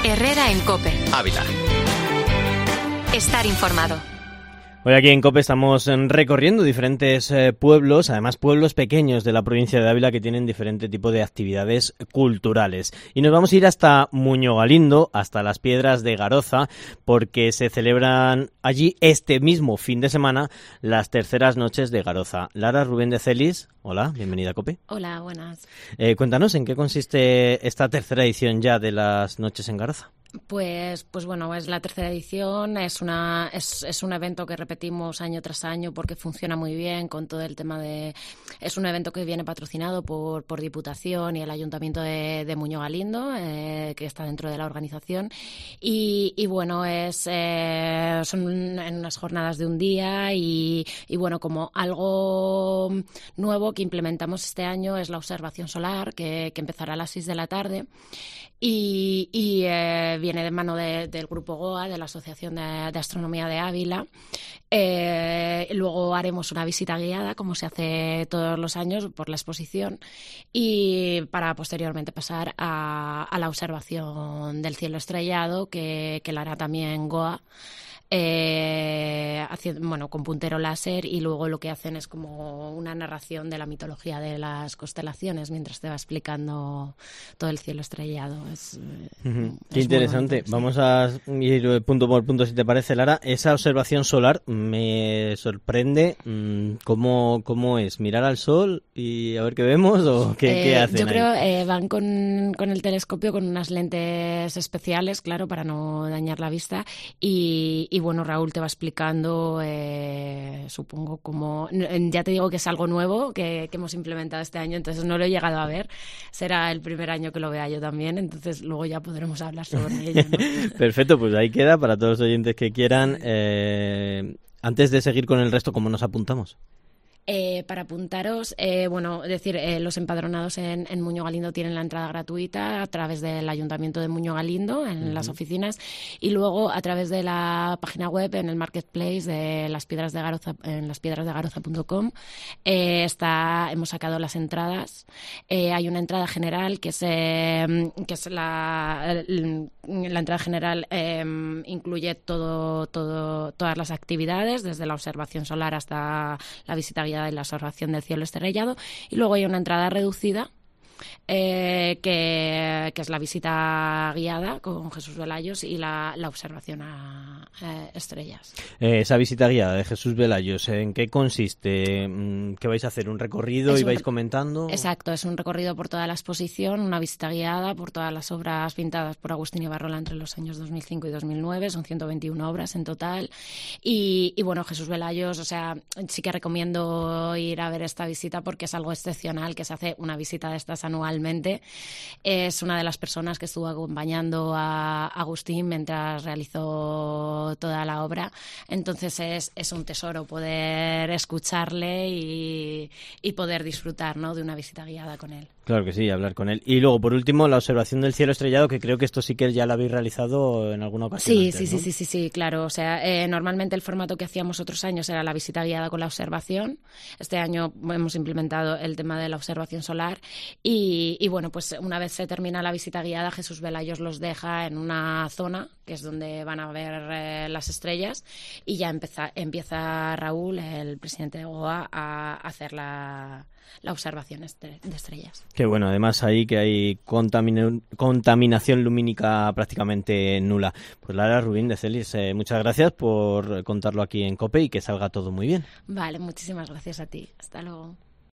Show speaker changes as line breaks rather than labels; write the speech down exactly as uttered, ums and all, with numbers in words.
Herrera en COPE.
Ávila.
Estar informado.
Hoy aquí en COPE estamos recorriendo diferentes eh, pueblos, además pueblos pequeños de la provincia de Ávila que tienen diferente tipo de actividades culturales. Y nos vamos a ir hasta Muñoz Galindo, hasta las Piedras de Garoza, porque se celebran allí este mismo fin de semana las terceras noches de Garoza. Lara Rubén de Celis, hola, bienvenida a COPE.
Hola, buenas.
Eh, cuéntanos, ¿en qué consiste esta tercera edición ya de las noches en Garoza?
Pues, pues bueno, es la tercera edición, es una es, es un evento que repetimos año tras año porque funciona muy bien con todo el tema de... Es un evento que viene patrocinado por, por Diputación y el Ayuntamiento de, de Muñoz Galindo, eh, que está dentro de la organización. Y, y bueno, es eh, son en unas jornadas de un día y, y bueno, como algo nuevo que implementamos este año es la observación solar, que, que empezará a las seis de la tarde. Y, y eh, viene de mano de, del Grupo GOA, de la Asociación de, de Astronomía de Ávila. Eh, luego haremos una visita guiada, como se hace todos los años, por la exposición, y para posteriormente pasar a, a la observación del cielo estrellado, que, que la hará también GOA. Eh, haciendo, bueno, con puntero láser, y luego lo que hacen es como una narración de la mitología de las constelaciones mientras te va explicando todo el cielo estrellado. Es,
uh-huh.
es
Qué interesante. Bonito, sí. Vamos a ir punto por punto, si te parece, Lara. Esa observación solar me sorprende. ¿Cómo, cómo es? ¿Mirar al sol y a ver qué vemos o qué, eh, qué hacen?
Yo creo
que
eh, van con, con el telescopio con unas lentes especiales, claro, para no dañar la vista, y Y bueno, Raúl te va explicando, eh, supongo, como... Ya te digo que es algo nuevo que, que hemos implementado este año, entonces no lo he llegado a ver. Será el primer año que lo vea yo también, entonces luego ya podremos hablar sobre ello, ¿no?
Perfecto, pues ahí queda para todos los oyentes que quieran. Eh, antes de seguir con el resto, ¿cómo nos apuntamos?
Eh, para apuntaros, eh, bueno, es decir, eh, los empadronados en, en Muñoz Galindo tienen la entrada gratuita a través del Ayuntamiento de Muñoz Galindo en uh-huh. las oficinas, y luego a través de la página web en el marketplace de las Piedras de Garoza, en las piedras de garoza punto com, eh, está, hemos sacado las entradas. Eh, hay una entrada general que es, eh, que es la, la entrada general eh, incluye todo, todo, todas las actividades, desde la observación solar hasta la visita guiada de la observación del cielo estrellado, y luego hay una entrada reducida eh, que, que es la visita guiada con Jesús Velayos y la, la observación a eh, estrellas.
Eh, esa visita guiada de Jesús Velayos, ¿en qué consiste? ¿Qué vais a hacer? ¿Un recorrido
es
y
un,
vais comentando?
Exacto, es un recorrido por toda la exposición, una visita guiada por todas las obras pintadas por Agustín Ibarrola entre los años dos mil cinco y dos mil nueve, son ciento veintiuna obras en total, y, y bueno, Jesús Velayos, o sea, sí que recomiendo ir a ver esta visita porque es algo excepcional, que se hace una visita de estas anualmente. Es una de las personas que estuvo acompañando a Agustín mientras realizó toda la obra, entonces es, es un tesoro poder escucharle y, y poder disfrutar, ¿no?, de una visita guiada con él.
Claro que sí, hablar con él. Y luego, por último, la observación del cielo estrellado, que creo que esto sí que ya lo habéis realizado en alguna ocasión.
Sí,
antes,
sí,
¿no?
sí, sí, sí, sí, claro. O sea, eh, normalmente el formato que hacíamos otros años era la visita guiada con la observación. Este año hemos implementado el tema de la observación solar y, y bueno, pues una vez se termina la visita guiada, Jesús Velayos los deja en una zona que es donde van a ver eh, las estrellas, y ya empieza, empieza Raúl, el presidente de GOA, a hacer la... la observación de estrellas.
Qué bueno, además ahí que hay contamina- contaminación lumínica prácticamente nula. Pues Lara Rubén de Celis, eh, muchas gracias por contarlo aquí en COPE y que salga todo muy bien.
Vale, muchísimas gracias a ti. Hasta luego.